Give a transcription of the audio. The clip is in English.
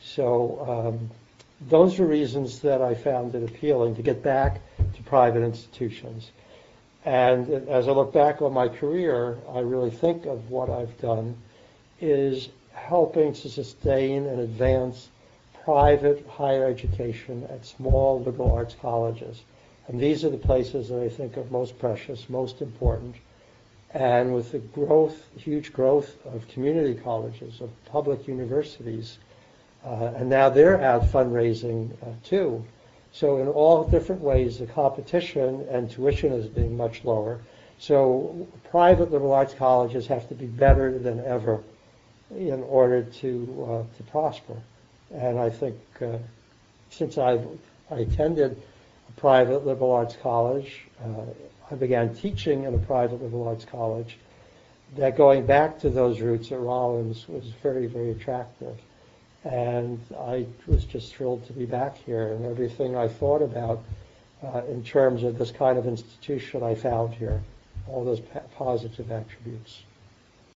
So those are reasons that I found it appealing to get back to private institutions. And as I look back on my career, I really think of what I've done is helping to sustain and advance private higher education at small liberal arts colleges. And these are the places that I think are most precious, most important. And with the huge growth of community colleges, of public universities, and now they're out fundraising too. So in all different ways, the competition and tuition is being much lower. So private liberal arts colleges have to be better than ever in order to prosper. And I think since I attended a private liberal arts college, I began teaching in a private liberal arts college, that going back to those roots at Rollins was very, very attractive. And I was just thrilled to be back here, and everything I thought about in terms of this kind of institution I found here, all those positive attributes.